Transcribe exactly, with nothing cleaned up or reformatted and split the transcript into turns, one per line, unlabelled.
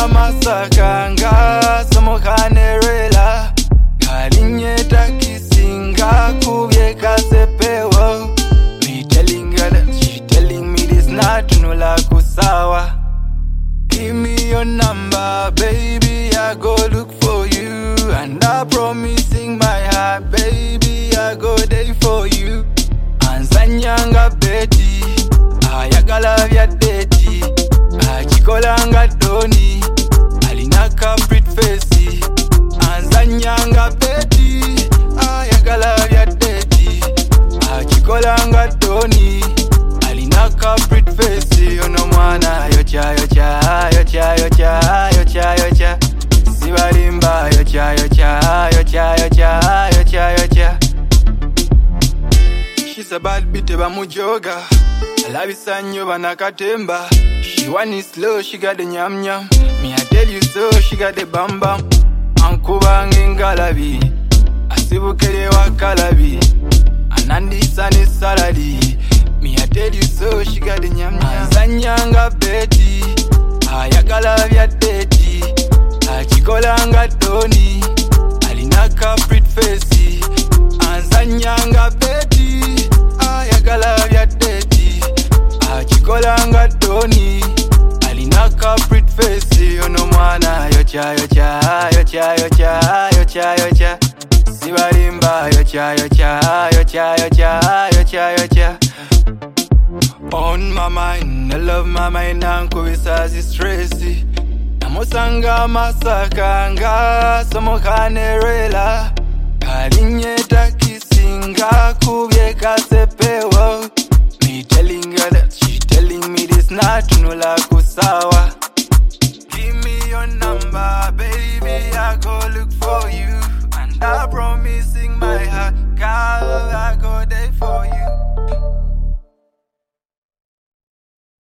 masakanga somokanerela kalinye takisinga kubye kasepewo. Me telling her that she telling me this not no la kusawa. Give me your number, baby, I go look for you. And I promising my heart, baby, I go there for you. Anzanyanga beti, ayagala vya deti, achikolanga doni, alinaka pretty face. Anzanyanga beti, ayagala vya deti, achikolanga doni, alinaka pretty face. Ono mwana yocha yocha yocha yocha yocha yocha sibalimba yocha yocha yocha yocha yocha yocha. She's a bad bitch bamujoga alabisa nnyo banakatemba. She want it slow, she got the nyam nyam. Me I tell you so, she got the bam bam. Ankubanga engalabi asibukere wakalabi anandisa ne saladi. Me I tell you so, she got the nyam nyam. Anzanyanga beti, ayagala vya deti, achikolanga doni, alinaka pretty face. Anzanyanga beti, ayagala vya deti, achikolanga doni, alinaka pretty face. Ono mwana yocha yocha yocha yocha yocha yocha sibalimba yocha yocha yocha yocha yocha yocha. On my mind, I love my mind, nanko bisazi stressy. Namusanga masakanga somokanerela kalinye